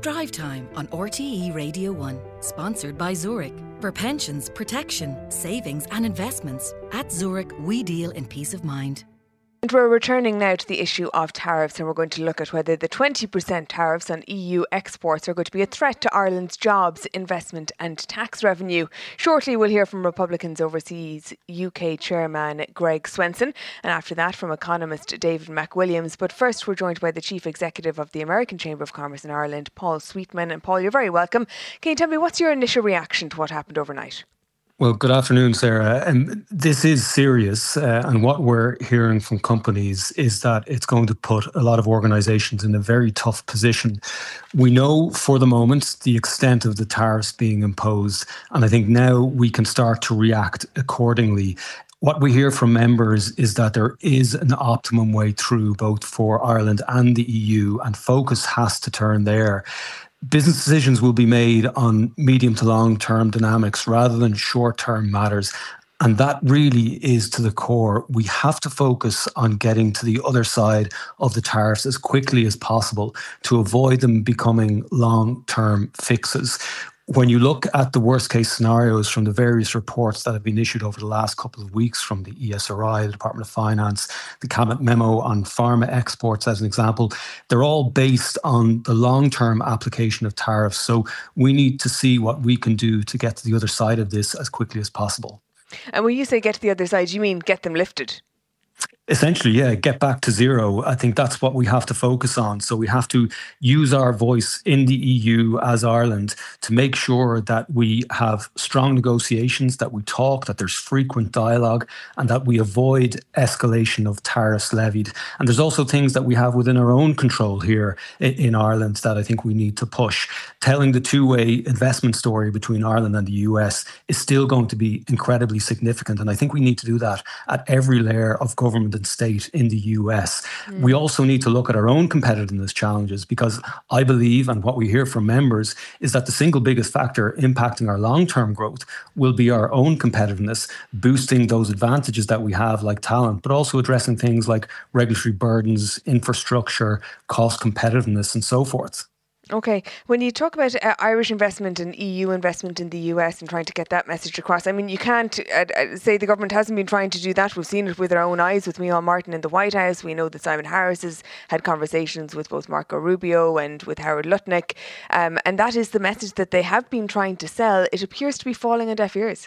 Drive Time on RTE Radio 1, sponsored by Zurich. For pensions, protection, savings and investments, at Zurich we deal in peace of mind. And we're returning now to the issue of tariffs, and we're going to look at whether the 20% tariffs on EU exports are going to be a threat to Ireland's jobs, investment and tax revenue. Shortly we'll hear from Republicans Overseas UK Chairman Greg Swenson, and after that from economist David McWilliams. But first we're joined by the Chief Executive of the American Chamber of Commerce in Ireland, Paul Sweetman. And Paul, you're very welcome. Can you tell me, what's your initial reaction to what happened overnight? Well, good afternoon, Sarah. This is serious, and what we're hearing from companies is that it's going to put a lot of organisations in a very tough position. We know for the moment the extent of the tariffs being imposed, and I think now we can start to react accordingly. What we hear from members is that there is an optimum way through both for Ireland and the EU, and focus has to turn there. Business decisions will be made on medium to long-term dynamics rather than short-term matters. And that really is to the core. We have to focus on getting to the other side of the tariffs as quickly as possible to avoid them becoming long-term fixes. When you look at the worst case scenarios from the various reports that have been issued over the last couple of weeks from the ESRI, the Department of Finance, the Cabinet memo on pharma exports as an example, they're all based on the long-term application of tariffs. So we need to see what we can do to get to the other side of this as quickly as possible. And when you say get to the other side, you mean get them lifted? Essentially, yeah, get back to zero. I think that's what we have to focus on. So we have to use our voice in the EU as Ireland to make sure that we have strong negotiations, that we talk, that there's frequent dialogue, and that we avoid escalation of tariffs levied. And there's also things that we have within our own control here in Ireland that I think we need to push. Telling the two-way investment story between Ireland and the US is still going to be incredibly significant. And I think we need to do that at every layer of government and state in the US. We also need to look at our own competitiveness challenges, because I believe, and what we hear from members, is that the single biggest factor impacting our long-term growth will be our own competitiveness, boosting those advantages that we have like talent, but also addressing things like regulatory burdens, infrastructure, cost competitiveness, and so forth. Okay, when you talk about Irish investment and EU investment in the US and trying to get that message across, I mean, you can't say the government hasn't been trying to do that. We've seen it with our own eyes with Micheál Martin in the White House. We know that Simon Harris has had conversations with both Marco Rubio and with Howard Lutnick. And that is the message that they have been trying to sell. It appears to be falling on deaf ears.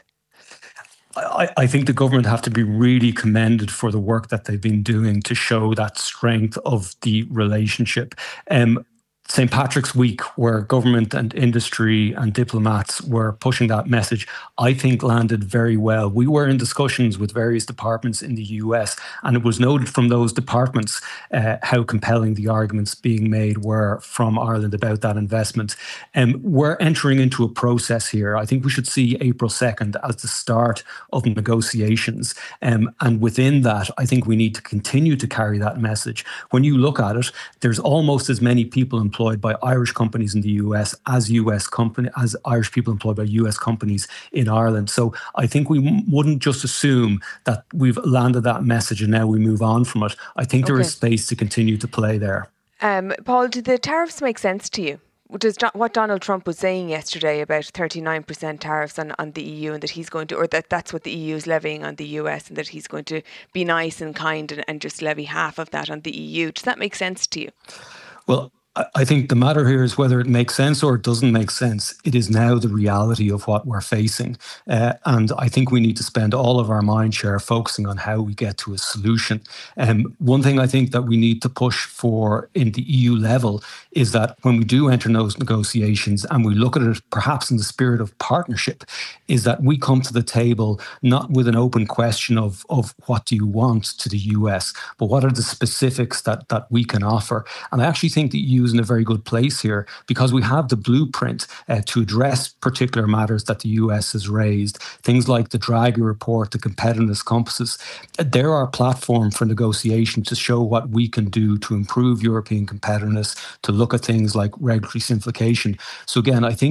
I think the government have to be really commended for the work that they've been doing to show that strength of the relationship. St. Patrick's Week, where government and industry and diplomats were pushing that message, I think landed very well. We were in discussions with various departments in the US, and it was noted from those departments how compelling the arguments being made were from Ireland about that investment. We're entering into a process here. I think we should see April 2nd as the start of negotiations. And within that, I think we need to continue to carry that message. When you look at it, there's almost as many people employed by Irish companies in the US as Irish people employed by US companies in Ireland. So I think we wouldn't just assume that we've landed that message and now we move on from it. I think there is space to continue to play there. Paul, do the tariffs make sense to you? Does what Donald Trump was saying yesterday about 39% tariffs on the EU, and that he's going to, or that's what the EU is levying on the US, and that he's going to be nice and kind and just levy half of that on the EU, does that make sense to you? Well, I think the matter here is whether it makes sense or it doesn't make sense. It is now the reality of what we're facing. And I think we need to spend all of our mind share focusing on how we get to a solution. One thing I think that we need to push for in the EU level is that when we do enter those negotiations and we look at it perhaps in the spirit of partnership, is that we come to the table not with an open question of what do you want to the US, but what are the specifics that we can offer. And I actually think the EU is in a very good place here, because we have the blueprint to address particular matters that the US has raised. Things like the Draghi report, the competitiveness compasses. They're our platform for negotiation to show what we can do to improve European competitiveness, to look at things like regulatory simplification. So again, I think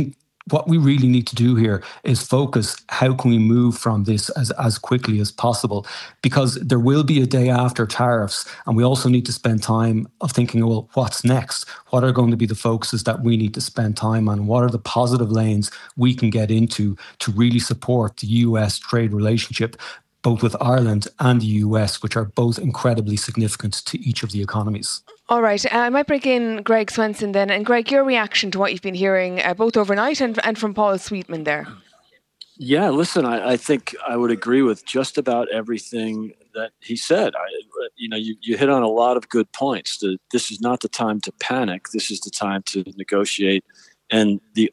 what we really need to do here is focus how can we move from this as quickly as possible, because there will be a day after tariffs, and we also need to spend time of thinking, well, what's next? What are going to be the focuses that we need to spend time on? What are the positive lanes we can get into to really support the US trade relationship, both with Ireland and the US, which are both incredibly significant to each of the economies? All right. I might bring in Greg Swenson then. And Greg, your reaction to what you've been hearing both overnight and from Paul Sweetman there. Yeah, listen, I think I would agree with just about everything that he said. You hit on a lot of good points. This is not the time to panic. This is the time to negotiate. And the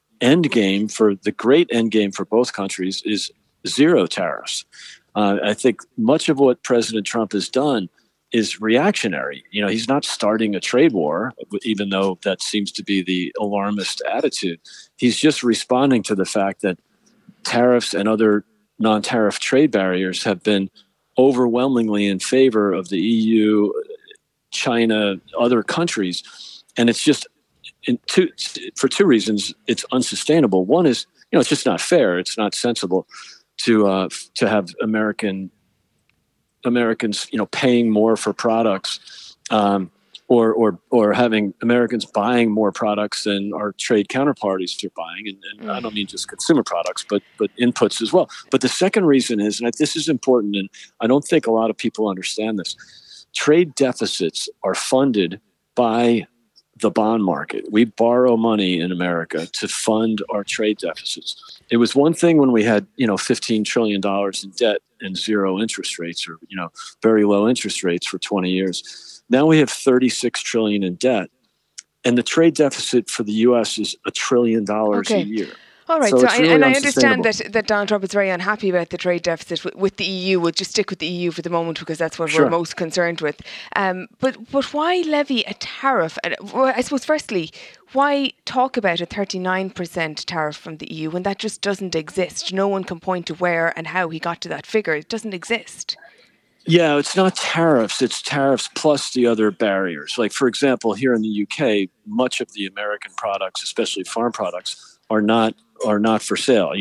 great end game for both countries is zero tariffs. I think much of what President Trump has done is reactionary. He's not starting a trade war, even though that seems to be the alarmist attitude. He's just responding to the fact that tariffs and other non-tariff trade barriers have been overwhelmingly in favor of the EU, China, other countries. And it's just for two reasons, it's unsustainable. One is, it's just not fair. It's not sensible to have Americans, paying more for products, or having Americans buying more products than our trade counterparties are buying, and I don't mean just consumer products, but inputs as well. But the second reason is, and this is important, and I don't think a lot of people understand this: trade deficits are funded by the bond market. We borrow money in America to fund our trade deficits. It was one thing when we had, $15 trillion in debt and zero interest rates, or, very low interest rates for 20 years. Now we have $36 trillion in debt, and the trade deficit for the U.S. is $1 trillion a year. All right. So I understand that Donald Trump is very unhappy about the trade deficit with the EU. We'll just stick with the EU for the moment because that's what we're most concerned with. But why levy a tariff? I suppose, firstly, why talk about a 39% tariff from the EU when that just doesn't exist? No one can point to where and how he got to that figure. It doesn't exist. Yeah, it's not tariffs. It's tariffs plus the other barriers. Like, for example, here in the UK, much of the American products, especially farm products, are not for sale.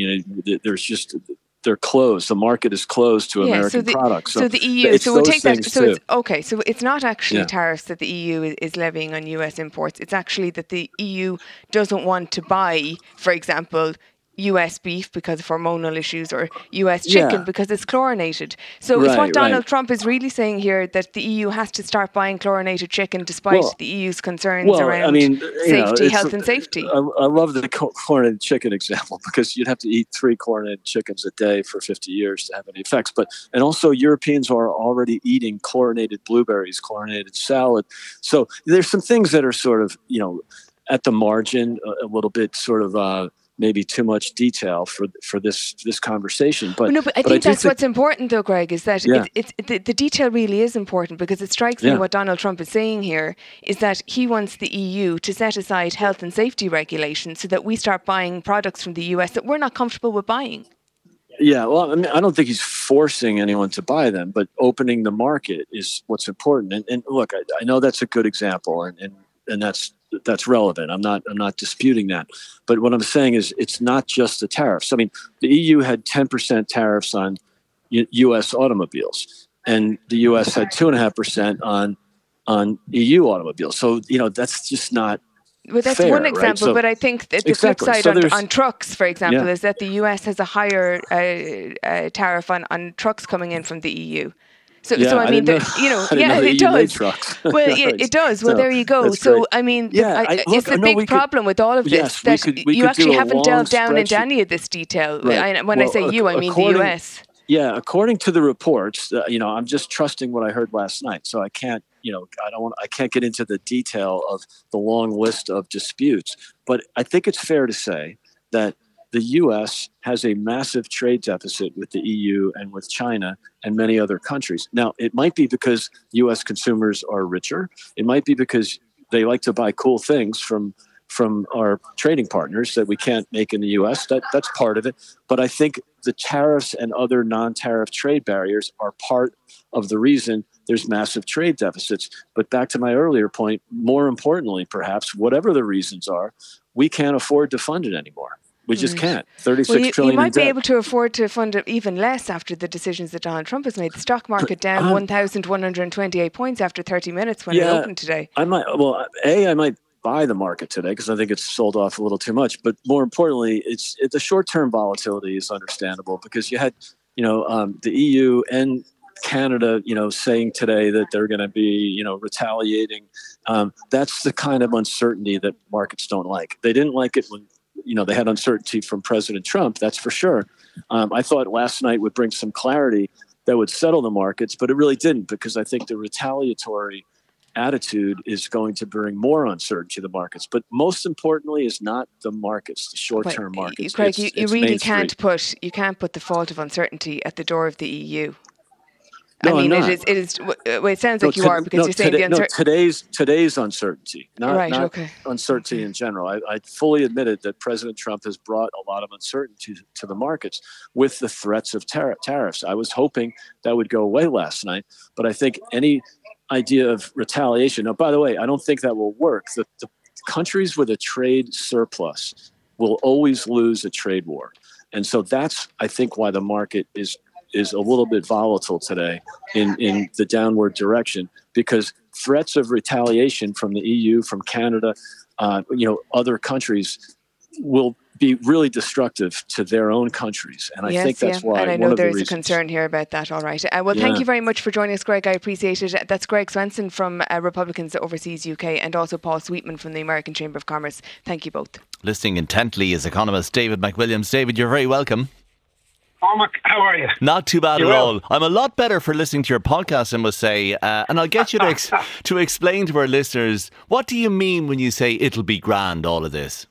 They're closed. The market is closed to American products. So the EU. So we'll take that. So it's okay. So it's not actually tariffs that the EU is levying on US imports. It's actually that the EU doesn't want to buy, for example, US beef because of hormonal issues, or US chicken because it's chlorinated. So is what Donald Trump is really saying here that the EU has to start buying chlorinated chicken despite the EU's concerns around safety, health and safety? I love the chlorinated chicken example, because you'd have to eat 3 chlorinated chickens a day for 50 years to have any effects. And also Europeans are already eating chlorinated blueberries, chlorinated salad. So there's some things that are sort of, at the margin, a little bit sort of maybe too much detail for this conversation. But I think that's what's important, though, Greg, is that the detail really is important, because it strikes me what Donald Trump is saying here is that he wants the EU to set aside health and safety regulations so that we start buying products from the US that we're not comfortable with buying. Yeah, well, I don't think he's forcing anyone to buy them, but opening the market is what's important. And look, I know that's a good example, and that's relevant. I'm not disputing that. But what I'm saying is it's not just the tariffs. I mean, the EU had 10% tariffs on US automobiles, and the US had 2.5% on EU automobiles. So, that's just not Well, that's fair, one example, right? So, but I think that the flip side on trucks, for example, is that the US has a higher tariff on trucks coming in from the EU. So I mean, it does. Well, it does. Well, there you go. So great. I mean, it's a big problem with all of this that you actually haven't delved down into any of this detail. Right. When I say you, I mean the US. Yeah, according to the reports, I'm just trusting what I heard last night. So I can't, I can't get into the detail of the long list of disputes. But I think it's fair to say that the U.S. has a massive trade deficit with the EU and with China and many other countries. Now, it might be because U.S. consumers are richer. It might be because they like to buy cool things from our trading partners that we can't make in the U.S. That's part of it. But I think the tariffs and other non-tariff trade barriers are part of the reason there's massive trade deficits. But back to my earlier point, more importantly, perhaps, whatever the reasons are, we can't afford to fund it anymore. We just can't. 36 well, trillion you might in be debt. able to afford to fund it even less after the decisions that Donald Trump has made. The stock market down 1,128 points after 30 minutes when it opened today. I might buy the market today because I think it's sold off a little too much. But more importantly, it's the short-term volatility is understandable because you had, the EU and Canada, saying today that they're going to be, retaliating. That's the kind of uncertainty that markets don't like. They didn't like it when, they had uncertainty from President Trump. That's for sure. I thought last night would bring some clarity that would settle the markets, but it really didn't because I think the retaliatory attitude is going to bring more uncertainty to the markets. But most importantly is not the markets, the short-term markets. Craig, you really can't put the fault of uncertainty at the door of the EU. No, I mean, I'm not. it is. Well, it sounds like you are because you're saying the uncertainty. Today's uncertainty, not uncertainty in general. I fully admitted that President Trump has brought a lot of uncertainty to the markets with the threats of tariffs. I was hoping that would go away last night, but I think any idea of retaliation. Now, by the way, I don't think that will work. The countries with a trade surplus will always lose a trade war, and so that's I think why the market is a little bit volatile today in the downward direction because threats of retaliation from the EU, from Canada, other countries will be really destructive to their own countries. And I think that's why. And I know there's a concern here about that. All right. Thank you very much for joining us, Greg. I appreciate it. That's Greg Swenson from Republicans Overseas UK and also Paul Sweetman from the American Chamber of Commerce. Thank you both. Listening intently is economist David McWilliams. David, you're very welcome. Cormac, how are you? Not too bad at all. I'm a lot better for listening to your podcast, I must say. And I'll get you to explain to our listeners, what do you mean when you say it'll be grand, all of this?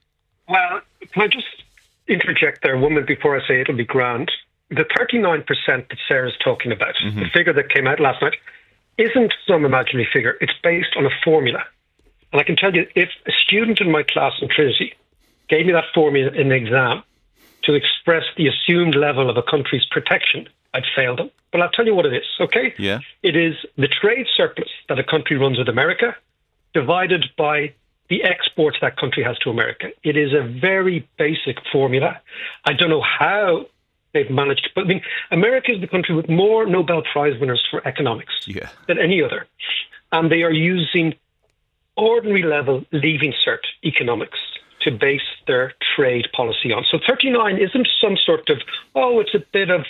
Well, can I just interject there one minute before I say it'll be grand? The 39% that Sarah's talking about, the figure that came out last night, isn't some imaginary figure. It's based on a formula. And I can tell you, if a student in my class in Trinity gave me that formula in the exam, to express the assumed level of a country's protection, I'd fail them. But I'll tell you what it is, okay? Yeah. It is the trade surplus that a country runs with America divided by the exports that country has to America. It is a very basic formula. I don't know how they've managed, but I mean, America is the country with more Nobel Prize winners for economics than any other. And they are using ordinary level Leaving Cert economics to base their trade policy on. So 39 isn't some sort of, it's a bit of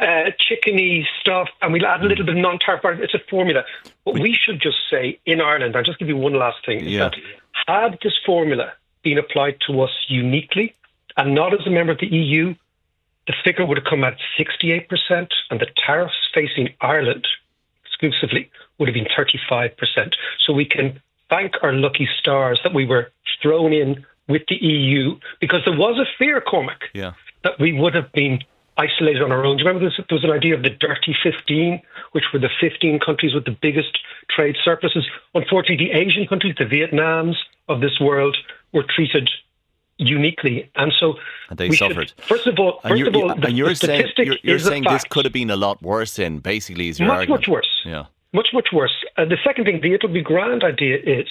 chickeny stuff and we'll add a little bit of non-tariff. It's a formula. What we should just say in Ireland, I'll just give you one last thing, is that had this formula been applied to us uniquely and not as a member of the EU, the figure would have come at 68% and the tariffs facing Ireland exclusively would have been 35%. So we can thank our lucky stars that we were thrown in with the EU, because there was a fear, Cormac, that we would have been isolated on our own. Do you remember there was an idea of the Dirty 15, which were the 15 countries with the biggest trade surpluses? Unfortunately, the Asian countries, the Vietnams of this world, were treated uniquely, and so they suffered. First of all, you're saying this could have been a lot worse. In basically, is your argument? Much worse. Yeah, much worse. The second thing, the it'll be grand idea is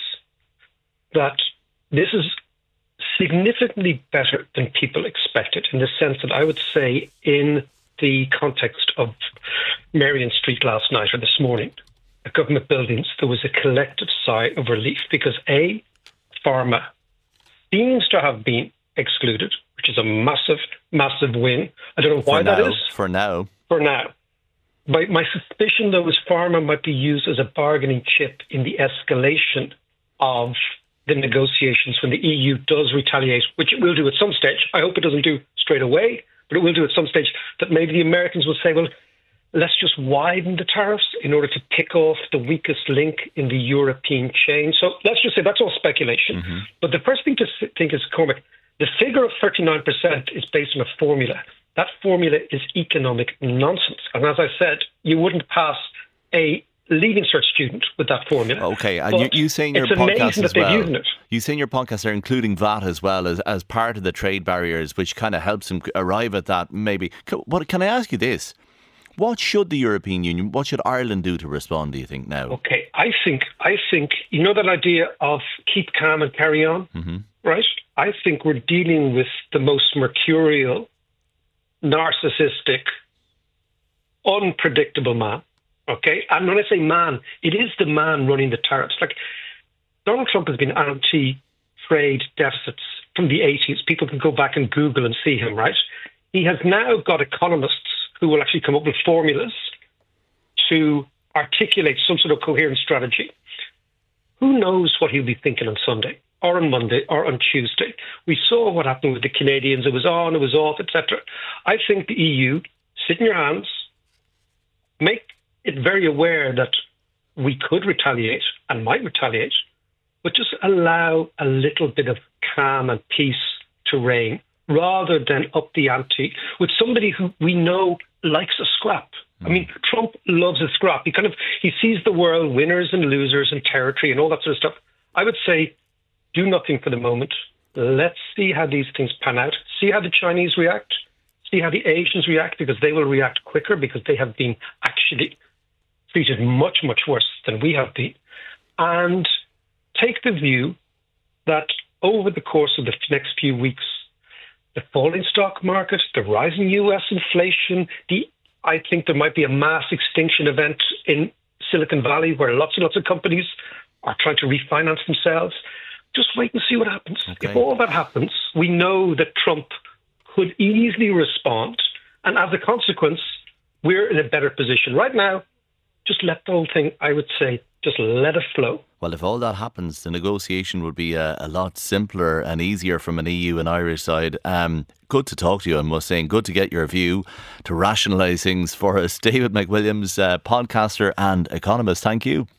that this is significantly better than people expected, in the sense that I would say in the context of Marion Street last night or this morning at government buildings, there was a collective sigh of relief because A, pharma seems to have been excluded, which is a massive, massive win. I don't know why that is. For now. My suspicion, though, is pharma might be used as a bargaining chip in the escalation of the negotiations when the EU does retaliate, which it will do at some stage. I hope it doesn't do straight away, but it will do at some stage, that maybe the Americans will say, well, let's just widen the tariffs in order to pick off the weakest link in the European chain. So let's just say that's all speculation. But the first thing to think is, Cormac, the figure of 39% is based on a formula. That formula is economic nonsense. And as I said, you wouldn't pass a Leaving Cert student with that formula. Okay, and you saying your podcast as well. You saying your podcast are including VAT as well as part of the trade barriers, which kind of helps them arrive at that. Maybe. What can I ask you this? What should the European Union, what should Ireland do to respond, do you think, now? Okay, I think you know that idea of keep calm and carry on? right? I think we're dealing with the most mercurial, narcissistic, unpredictable man. Okay? And when I say man, it is the man running the tariffs. Like, Donald Trump has been anti-trade deficits from the 80s. People can go back and Google and see him, right? He has now got economists who will actually come up with formulas to articulate some sort of coherent strategy. Who knows what he'll be thinking on Sunday or on Monday or on Tuesday? We saw what happened with the Canadians. It was on, it was off, etc. I think the EU, sit in your hands, make it very aware that we could retaliate and might retaliate, but just allow a little bit of calm and peace to reign rather than up the ante with somebody who we know likes a scrap. I mean, Trump loves a scrap. He sees the world, winners and losers and territory and all that sort of stuff. I would say, do nothing for the moment. Let's see how these things pan out. See how the Chinese react. See how the Asians react, because they will react quicker because they have been actually treated much, much worse than we have been. And take the view that over the course of the next few weeks, the falling stock market, the rising US inflation, I think there might be a mass extinction event in Silicon Valley where lots and lots of companies are trying to refinance themselves. Just wait and see what happens. Okay. If all that happens, we know that Trump could easily respond. And as a consequence, we're in a better position. Right now, just let the whole thing, I would say, just let it flow. Well, if all that happens, the negotiation would be a lot simpler and easier from an EU and Irish side. Good to talk to you, I must say, and good to get your view to rationalise things for us. David McWilliams, podcaster and economist, thank you.